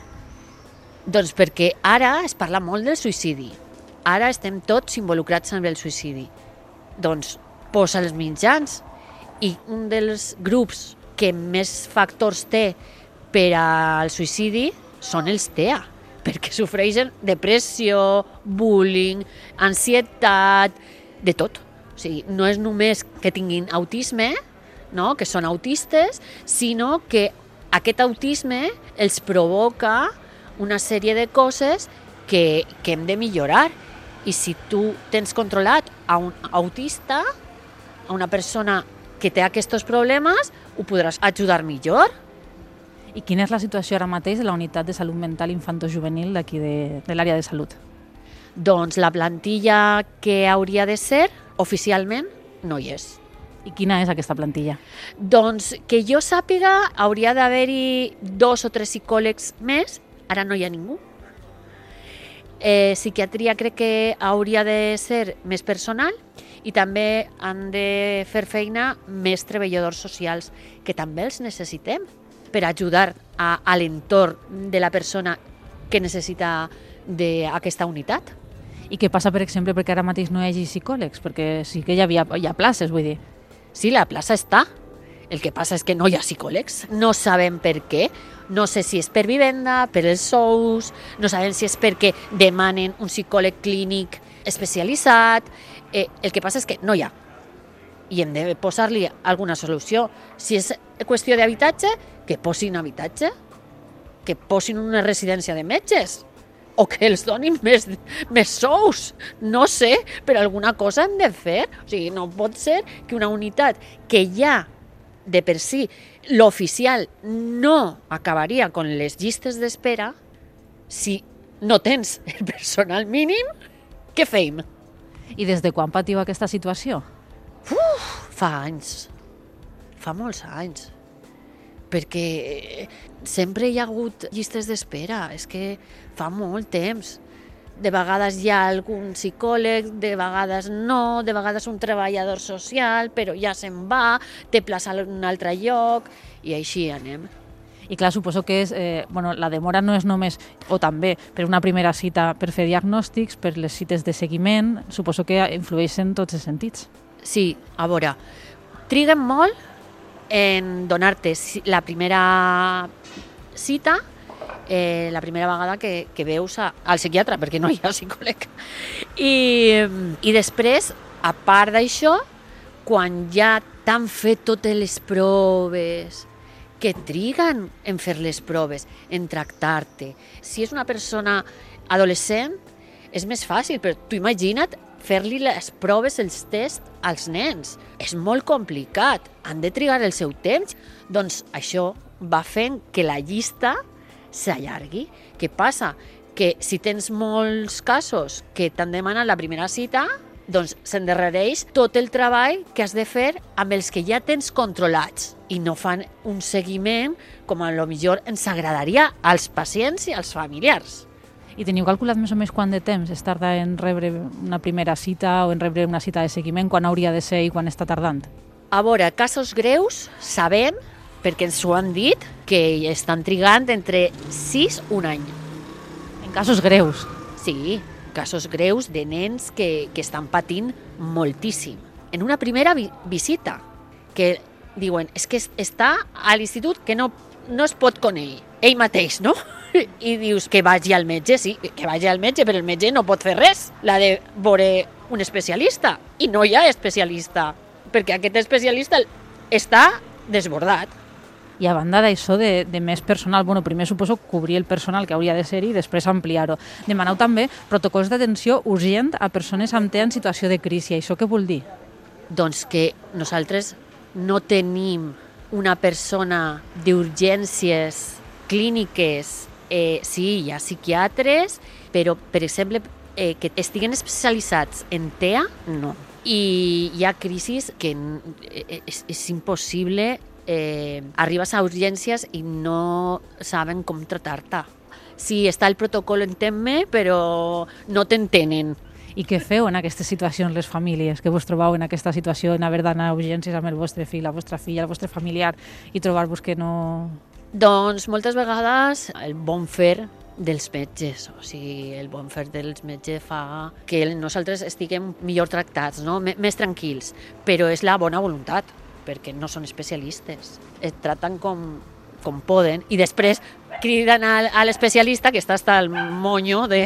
Doncs perquè ara es parla molt del suïcidi. Ara estem tots involucrats en el suïcidi. Doncs posa els mitjans i un dels grups que més factors té per al suïcidi són els TEA, perquè sofreixen depressió, bullying, ansietat, de tot. O sigui, no és només que tinguin autisme, no? Que són autistes, sinó que aquest autisme els provoca una sèrie de coses que hem de millorar. I si tu tens controlat a un autista, a una persona que té aquests problemes, ho podràs ajudar millor. I quina és la situació ara mateix de la unitat de salut mental infantojuvenil d'aquí de l'àrea de salut? Doncs la plantilla que hauria de ser, oficialment, no hi és. I quina és aquesta plantilla? Doncs que jo sàpiga, hauria d'haver-hi 2 o 3 psicòlegs més. Ara no hi ha ningú. Psiquiatria crec que hauria de ser més personal i també han de fer feina més treballadors socials, que també els necessitem per ajudar a l'entorn de la persona que necessita d'aquesta unitat. I què passa, per exemple, perquè ara mateix no hi hagi psicòlegs? Perquè sí que hi ha places, vull dir. Sí, la plaça està. El que passa és que no hi ha psicòlegs. No sabem per què. No sé si és per vivenda, per els sous, no sabem si és perquè demanen un psicòleg clínic especialitzat. El que passa és que no hi ha. I hem de posar-li alguna solució. Si és qüestió d'habitatge, que posin habitatge, que posin una residència de metges, o que els donin més sous. No sé, però alguna cosa hem de fer. O sigui, no pot ser que una unitat que ja de per si l'oficial no acabaria amb les llistes d'espera, si no tens el personal mínim, què fem? I des de quan patiu aquesta situació? Fa anys, fa molts anys, perquè sempre hi ha hagut llistes d'espera, és que fa molt temps. De vegades hi ha algun psicòleg, de vegades no, de vegades un treballador social, però ja se'n va, té plaça en un altre lloc, i així anem. I clar, suposo que la demora no és només, o també, per una primera cita per fer diagnòstics, per les cites de seguiment, suposo que influeixen tots els sentits. Sí, a veure, triguen molt en donar-te la primera cita, la primera vegada que veus al psiquiatre, perquè no hi ha psicòleg. I després, a part d'això, quan ja t'han fet totes les proves, que triguen en fer les proves, en tractar-te. Si és una persona adolescent, és més fàcil, però tu imagina't fer-li les proves, els tests als nens. És molt complicat, han de trigar el seu temps. Doncs això va fent que la llista s'allargui. Què passa? Que si tens molts casos que t'han demanat la primera cita, doncs s'endarrereix tot el treball que has de fer amb els que ja tens controlats i no fan un seguiment com a lo millor ens agradaria als pacients i als familiars. I teniu calculat més o més quant de temps es tarda en rebre una primera cita o en rebre una cita de seguiment, quan hauria de ser i quan està tardant? A veure, casos greus, sabem, perquè ens ho han dit, que estan trigant entre 6 i 1 any. En casos greus? Sí, casos greus de nens que estan patint moltíssim. En una primera visita, que diuen, és que està a l'institut que no es pot conèixer, ell mateix, no? I dius que vagi al metge, sí, que vagi al metge, però el metge no pot fer res. L'ha de veure un especialista, i no hi ha especialista, perquè aquest especialista està desbordat. I a banda d'això de més personal, bueno, primer suposo cobrir el personal que hauria de ser-hi i després ampliar-ho. Demaneu també protocols d'atenció urgent a persones amb TEA en situació de crisi. Això què vol dir? Doncs que nosaltres no tenim una persona d'urgències clíniques. Sí, hi ha psiquiatres, però, per exemple, que estiguen especialitzats en TEA, no. I hi ha crisis que és impossible, arribes a urgències i no saben com tractar-te. Sí, està el protocol entén-me, però no t'entenen. I què feu en aquestes situacions les famílies? Que vos trobeu en aquesta situació en haver d'anar a urgències amb el vostre fill, la vostra filla, el vostre familiar i trobar-vos que no... Doncs moltes vegades el bon fer dels metges, o sigui, el bon fer dels metges fa que nosaltres estiguem millor tractats, no? Més tranquils, però és la bona voluntat, perquè no són especialistes. Et tracten com poden i després criden a l'especialista que està hasta el monyo de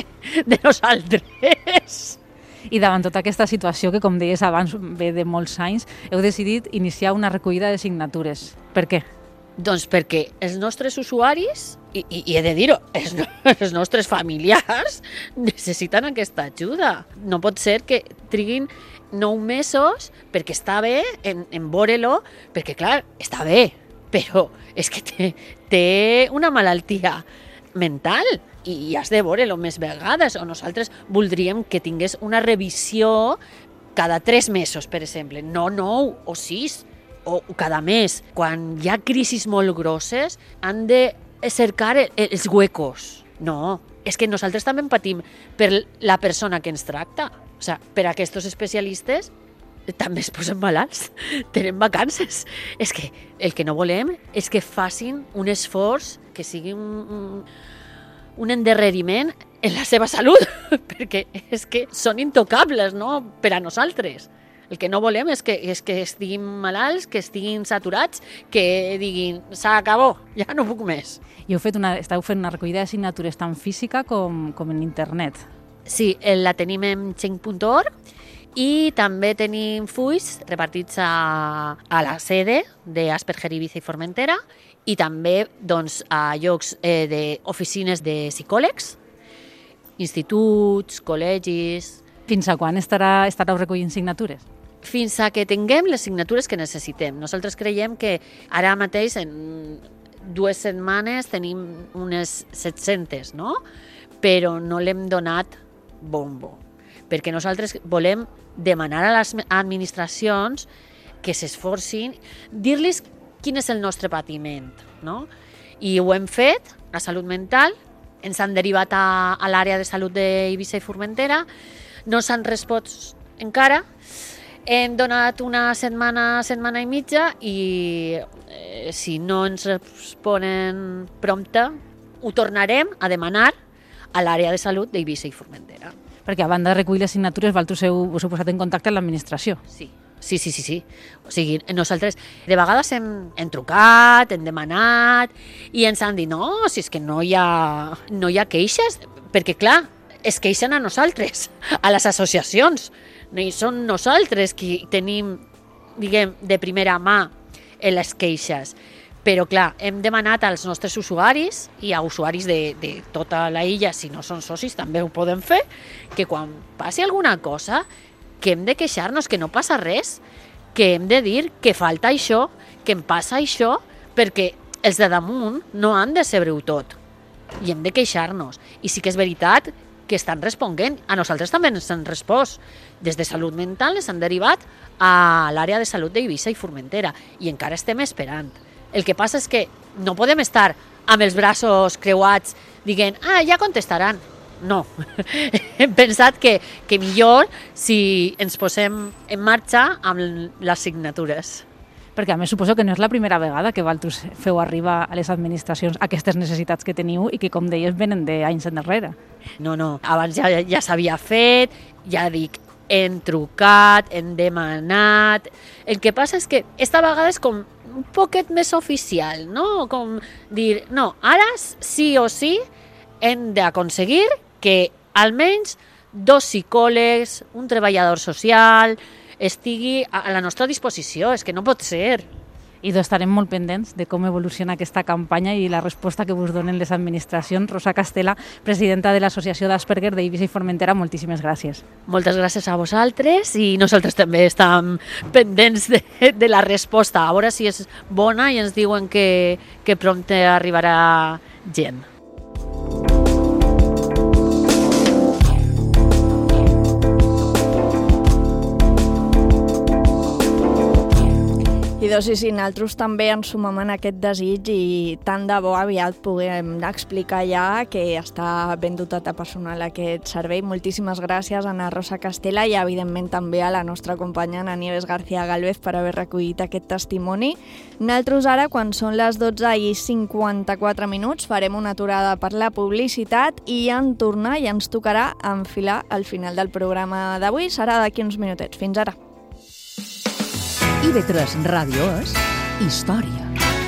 nosaltres. I davant tota aquesta situació que, com deies abans, ve de molts anys, heu decidit iniciar una recollida de signatures. Per què? Doncs perquè els nostres usuaris, i he de dir-ho, els nostres familiars necessiten aquesta ajuda. No pot ser que triguin 9 mesos perquè està bé en veure-lo, perquè clar, està bé, però és que té una malaltia mental i has de veure-lo més vegades, o nosaltres voldríem que tingués una revisió cada 3 mesos, per exemple, no 9 o 6, o cada mes. Quan hi ha crisis molt grosses, han de cercar els huecos. No, és que nosaltres també patim per la persona que ens tracta. O sigui, per aquests especialistes també es posen malalts, tenen vacances. És que el que no volem és que facin un esforç, que sigui un endarreriment en la seva salut, perquè és que són intocables, no?, per a nosaltres. El que no volem és que estiguin malalts, que estiguin saturats, que diguin, s'acabó, ja no puc més. I esteu fent una recollida de signatures tant física com en internet. Sí, la tenim en change.org i també tenim fulls repartits a la sede d'Asperger Ibiza i Formentera i també doncs, a llocs d'oficines de psicòlegs, instituts, col·legis... Fins a quan estareu recollint signatures? Fins a que tinguem les signatures que necessitem. Nosaltres creiem que ara mateix, en 2 setmanes, tenim unes 700, no? Però no l'hem donat bombo. Perquè nosaltres volem demanar a les administracions que s'esforcin, dir-los quin és el nostre patiment, no? I ho hem fet, a Salut Mental, ens han derivat a l'àrea de salut d'Eivissa i Formentera, no s'han respost encara, hem donat una setmana i mitja i si no ens responen prompte, ho tornarem a demanar a l'àrea de salut d'Eivissa i Formentera. Perquè a banda de recollir les signatures, vosaltres us heu posat en contacte amb l'administració. Sí. O sigui, nosaltres de vegades hem trucat, hem demanat i ens han dit, no, si és que no hi ha queixes, perquè clar, es queixen a nosaltres, a les associacions. I són nosaltres qui tenim, diguem, de primera mà les queixes. Però, clar, hem demanat als nostres usuaris i a usuaris de tota la illa, si no són socis també ho poden fer, que quan passi alguna cosa, que hem de queixar-nos, que no passa res, que hem de dir que falta això, que em passa això, perquè els de damunt no han de saber-ho tot. I hem de queixar-nos. I sí que és veritat que estan responent. A nosaltres també ens han respost. Des de Salut Mental ens han derivat a l'àrea de salut d'Eivissa i Formentera i encara estem esperant. El que passa és que no podem estar amb els braços creuats dient, ja contestaran. No. Hem pensat que millor si ens posem en marxa amb les signatures. Perquè a més suposo que no és la primera vegada que vosaltres feu arribar a les administracions aquestes necessitats que teniu i que, com deies, venen d'anys enrere. No, abans ja s'havia fet, ja dic, hem trucat, hem demanat... El que passa és que esta vegada és com un poquet més oficial, no? Com dir, no, ara sí o sí hem d'aconseguir que almenys 2 psicòlegs, un treballador social, estigui a la nostra disposició. És que no pot ser. I estarem molt pendents de com evoluciona aquesta campanya i la resposta que vos donen les administracions. Rosa Castela, presidenta de l'Associació d'Asperger d'Eivissa i Formentera, moltíssimes gràcies. Moltes gràcies a vosaltres i nosaltres també estem pendents de la resposta. A veure si és bona i ens diuen que prompte arribarà gent. I sí, nosaltres també ens sumem en aquest desig i tant de bo aviat puguem explicar ja que està ben dotat de personal aquest servei. Moltíssimes gràcies a Ana Rosa Castela i evidentment també a la nostra companya Ana Nieves García Galvez per haver recollit aquest testimoni. Nosaltres ara, quan són les 12:54, farem una aturada per la publicitat i en tornar i ens tocarà enfilar al final del programa d'avui. Serà d'aquí uns minutets. Fins ara. IB3 Ràdio és història.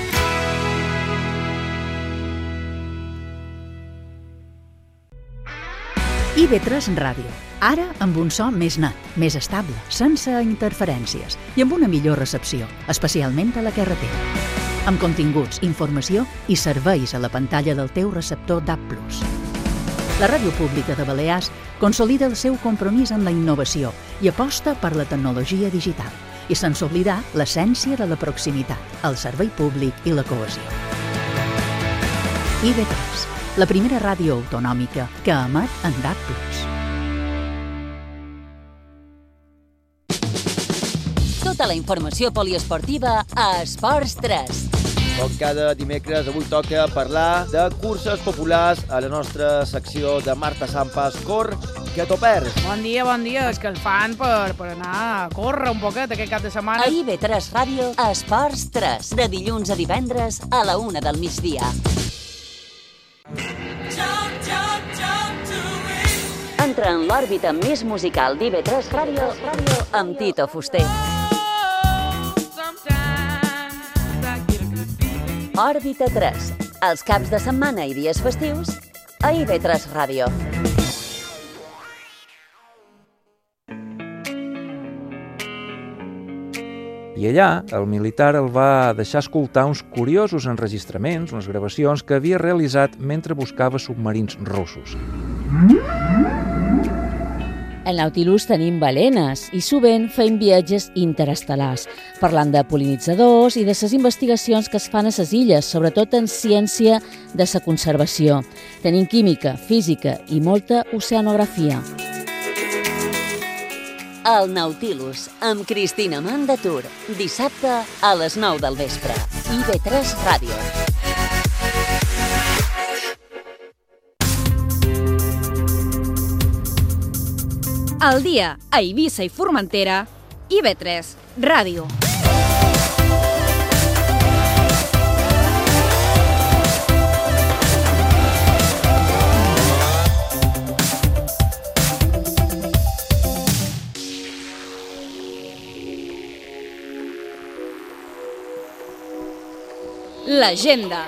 IB3 Ràdio. Ara amb un so més net, més estable, sense interferències i amb una millor recepció, especialment a la carretera. Amb continguts, informació i serveis a la pantalla del teu receptor DAB+. La Ràdio Pública de Balears consolida el seu compromís amb la innovació i aposta per la tecnologia digital. I sense oblidar l'essència de la proximitat, el servei públic i la cohesió. IB3, la primera ràdio autonòmica que emet en DAB+. Tota la informació poliesportiva a Esports 3. Com cada dimecres, avui toca parlar de curses populars a la nostra secció de Marta Sampas, Cor que t'ho perds. Bon dia, és que el fan per anar a córrer un poquet aquest cap de setmana. A IB3 Ràdio, Esports 3, de dilluns a divendres a la 1 del migdia. Entra en l'òrbita més musical d'IB3 Ràdio amb Tito Fuster. Òrbita 3, els caps de setmana i dies festius a IB3 Ràdio. I allà, el militar el va deixar escoltar uns curiosos enregistraments, unes gravacions que havia realitzat mentre buscava submarins russos. Al Nautilus tenim balenes i sovint fem viatges interestel·lars, parlant de pol·linitzadors i de les investigacions que es fan a les illes, sobretot en ciència de la conservació. Tenim química, física i molta oceanografia. El Nautilus, amb Cristina Mandatur, dissabte a les 9 del vespre. IB3 Ràdio. Al dia a Eivissa i Formentera, IB3 Ràdio. L'agenda.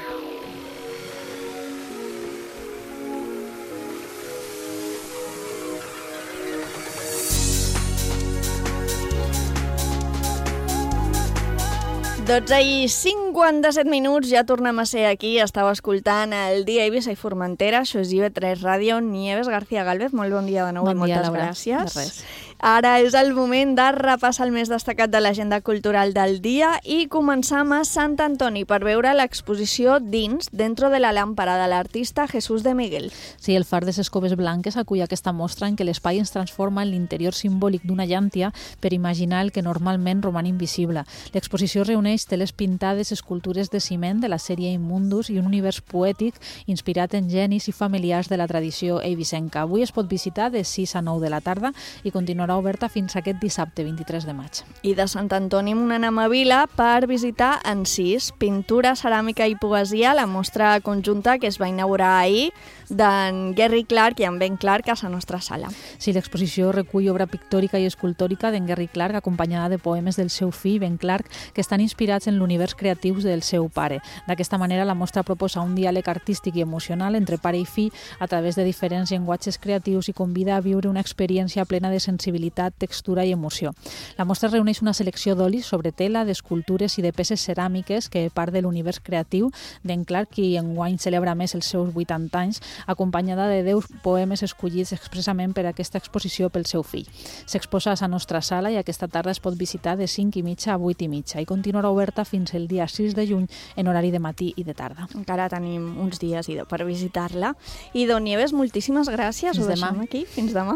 I 57 minuts, ja tornem a ser aquí. Estava escoltant el dia a Eivissa i Formentera. Això és IB3 Ràdio. Nieves García Galvez, molt bon dia de nou i moltes gràcies. De res. Ara és el moment de repassar el més destacat de l'agenda cultural del dia i començam a Sant Antoni per veure l'exposició Dins, dentro de la lámpara, de l'artista Jesús de Miguel. Sí, el far de les Coves Blanques acull aquesta mostra en què l'espai ens transforma en l'interior simbòlic d'una llàntia per imaginar el que normalment roman invisible. L'exposició reuneix teles pintades, escultures de ciment de la sèrie Immundus i un univers poètic inspirat en genis i familiars de la tradició eivissenca. Avui es pot visitar de 6 a 9 de la tarda i continuar continuarà oberta fins aquest dissabte, 23 de maig. I de Sant Antoni anem a Vila per visitar Encís, pintura, ceràmica i poesia, la mostra conjunta que es va inaugurar ahir d'en Gary Clark i en Ben Clark a la nostra sala. Sí, l'exposició recull obra pictòrica i escultòrica d'en Gary Clark, acompanyada de poemes del seu fill, Ben Clark, que estan inspirats en l'univers creatiu del seu pare. D'aquesta manera, la mostra proposa un diàleg artístic i emocional entre pare i fill a través de diferents llenguatges creatius i convida a viure una experiència plena de sensibilitat, textura i emoció. La mostra reuneix una selecció d'olis sobre tela, d'escultures i de peces ceràmiques que part de l'univers creatiu d'en Clark, qui enguany celebra més els seus 80 anys, acompanyada de 10 poemes escollits expressament per a aquesta exposició pel seu fill. S'exposa a la nostra sala i aquesta tarda es pot visitar de 5:30 a 8:30 i continuarà oberta fins el dia 6 de juny en horari de matí i de tarda. Encara tenim uns dies per visitar-la. I Don Nieves, moltíssimes gràcies. Fins Ho demà. deixem aquí. Fins demà.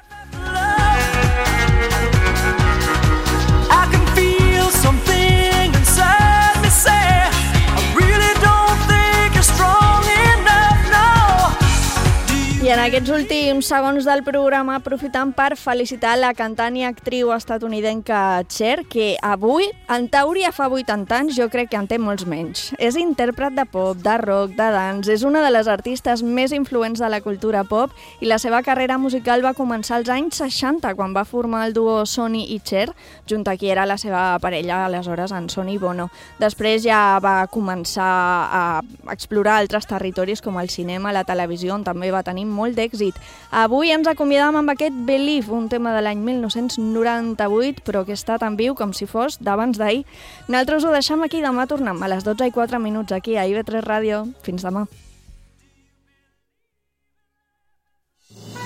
I can feel something inside me say I really don't think you're strong enough, no. I en aquests últims segons del programa aprofitant per felicitar la cantant i actriu estatunidenca Cher, que avui, en teoria fa 80 anys, jo crec que en té molts menys. És intèrpret de pop, de rock, de dance, és una de les artistes més influents de la cultura pop i la seva carrera musical va començar als anys 60, quan va formar el duo Sonny i Cher, junt a qui era la seva parella, aleshores, en Sonny Bono. Després ja va començar a explorar altres territoris com el cinema, la televisió, on també va tenir molt d'èxit. Avui ens acomiadam amb aquest Believe, un tema de l'any 1998, però que està tan viu com si fos d'abans d'ahir. Nosaltres ho deixem aquí, demà tornem a les 12:04 aquí a IB3 Ràdio. Fins demà.